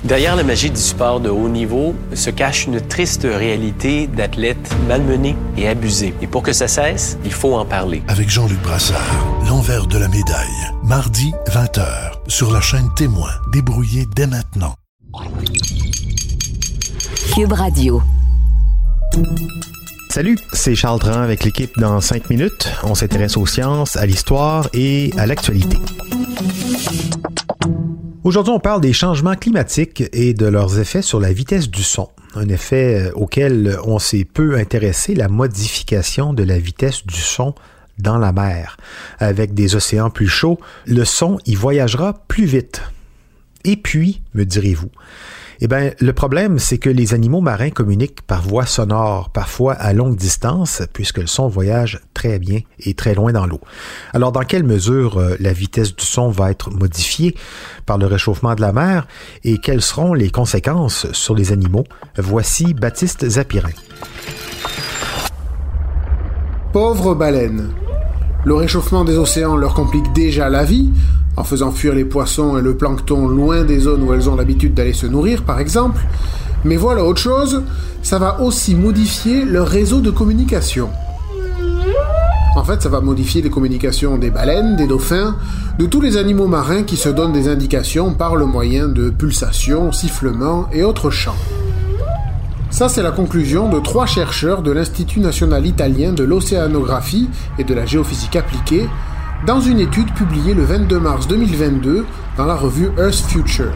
Derrière la magie du sport de haut niveau se cache une triste réalité d'athlètes malmenés et abusés. Et pour que ça cesse, il faut en parler. Avec Jean-Luc Brassard, l'envers de la médaille. Mardi, 20h, sur la chaîne Témoin. Débrouillez dès maintenant. Cube Radio. Salut, c'est Charles Tran avec l'équipe dans 5 minutes. On s'intéresse aux sciences, à l'histoire et à l'actualité. Aujourd'hui, on parle des changements climatiques et de leurs effets sur la vitesse du son. Un effet auquel on s'est peu intéressé, la modification de la vitesse du son dans la mer. Avec des océans plus chauds, le son y voyagera plus vite. Et puis, me direz-vous, eh bien, le problème, c'est que les animaux marins communiquent par voie sonore, parfois à longue distance, puisque le son voyage très bien et très loin dans l'eau. Alors, dans quelle mesure la vitesse du son va être modifiée par le réchauffement de la mer et quelles seront les conséquences sur les animaux? Voici Baptiste Zapirin. Pauvres baleines. Le réchauffement des océans leur complique déjà la vie, en faisant fuir les poissons et le plancton loin des zones où elles ont l'habitude d'aller se nourrir, par exemple. Mais voilà autre chose, ça va aussi modifier leur réseau de communication. En fait, ça va modifier les communications des baleines, des dauphins, de tous les animaux marins qui se donnent des indications par le moyen de pulsations, sifflements et autres chants. Ça, c'est la conclusion de 3 chercheurs de l'Institut national italien de l'océanographie et de la géophysique appliquée, dans une étude publiée le 22 mars 2022 dans la revue Earth Future.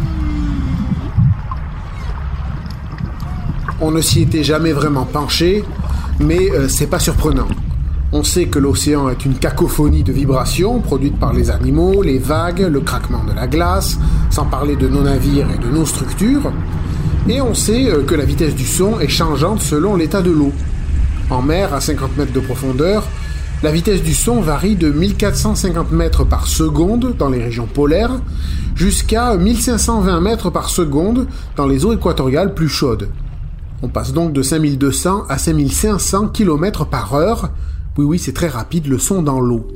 On ne s'y était jamais vraiment penché, mais c'est pas surprenant. On sait que l'océan est une cacophonie de vibrations produites par les animaux, les vagues, le craquement de la glace, sans parler de nos navires et de nos structures. Et on sait que la vitesse du son est changeante selon l'état de l'eau. En mer, à 50 mètres de profondeur, la vitesse du son varie de 1450 mètres par seconde dans les régions polaires jusqu'à 1520 mètres par seconde dans les eaux équatoriales plus chaudes. On passe donc de 5200 à 5500 km par heure. Oui, c'est très rapide le son dans l'eau.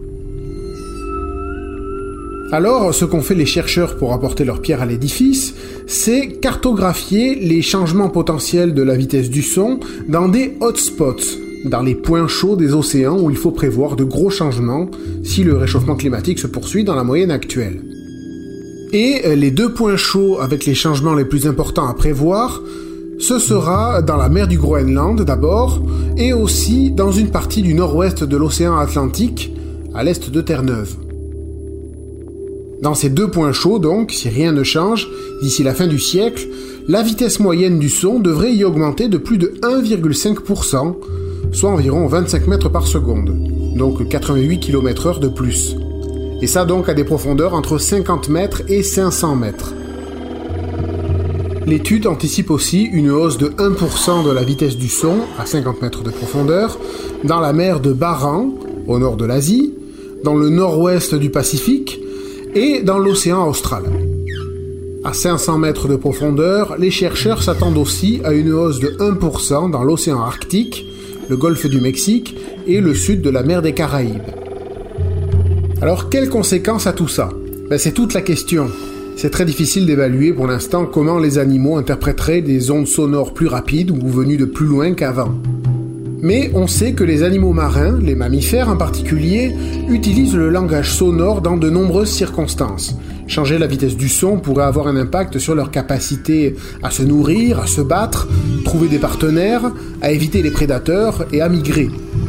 Alors, ce qu'ont fait les chercheurs pour apporter leur pierre à l'édifice, c'est cartographier les changements potentiels de la vitesse du son dans des hotspots, dans les points chauds des océans où il faut prévoir de gros changements si le réchauffement climatique se poursuit dans la moyenne actuelle. Et les 2 points chauds avec les changements les plus importants à prévoir, ce sera dans la mer du Groenland d'abord, et aussi dans une partie du nord-ouest de l'océan Atlantique, à l'est de Terre-Neuve. Dans ces 2 points chauds donc, si rien ne change, d'ici la fin du siècle, la vitesse moyenne du son devrait y augmenter de plus de 1,5%, soit environ 25 mètres par seconde, donc 88 km/h de plus. Et ça donc à des profondeurs entre 50 mètres et 500 mètres. L'étude anticipe aussi une hausse de 1% de la vitesse du son, à 50 mètres de profondeur, dans la mer de Barents, au nord de l'Asie, dans le nord-ouest du Pacifique, et dans l'océan austral. À 500 mètres de profondeur, les chercheurs s'attendent aussi à une hausse de 1% dans l'océan Arctique, le golfe du Mexique et le sud de la mer des Caraïbes. Alors, quelles conséquences a tout ça? C'est toute la question. C'est très difficile d'évaluer pour l'instant comment les animaux interpréteraient des ondes sonores plus rapides ou venues de plus loin qu'avant. Mais on sait que les animaux marins, les mammifères en particulier, utilisent le langage sonore dans de nombreuses circonstances. Changer la vitesse du son pourrait avoir un impact sur leur capacité à se nourrir, à se battre, trouver des partenaires, à éviter les prédateurs et à migrer.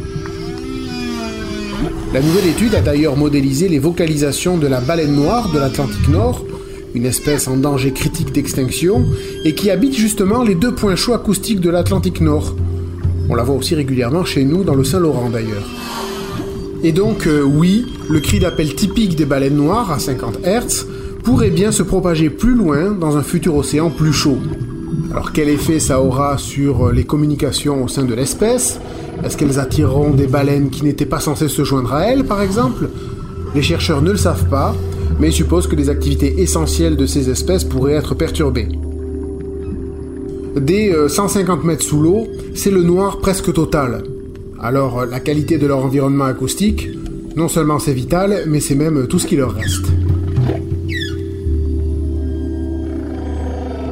La nouvelle étude a d'ailleurs modélisé les vocalisations de la baleine noire de l'Atlantique Nord, une espèce en danger critique d'extinction, et qui habite justement les 2 points chauds acoustiques de l'Atlantique Nord. On la voit aussi régulièrement chez nous, dans le Saint-Laurent d'ailleurs. Et donc, oui, le cri d'appel typique des baleines noires, à 50 Hz, pourrait bien se propager plus loin dans un futur océan plus chaud. Alors quel effet ça aura sur les communications au sein de l'espèce? Est-ce qu'elles attireront des baleines qui n'étaient pas censées se joindre à elles, par exemple? Les chercheurs ne le savent pas, mais supposent que les activités essentielles de ces espèces pourraient être perturbées. Dès 150 mètres sous l'eau, c'est le noir presque total. Alors la qualité de leur environnement acoustique, non seulement c'est vital, mais c'est même tout ce qui leur reste.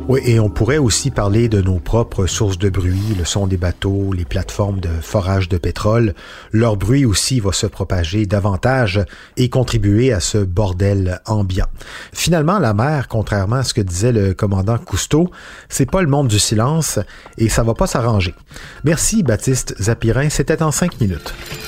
Oui, et on pourrait aussi parler de nos propres sources de bruit, le son des bateaux, les plateformes de forage de pétrole. Leur bruit aussi va se propager davantage et contribuer à ce bordel ambiant. Finalement, la mer, contrairement à ce que disait le commandant Cousteau, c'est pas le monde du silence et ça va pas s'arranger. Merci Baptiste Zapirin, c'était en 5 minutes.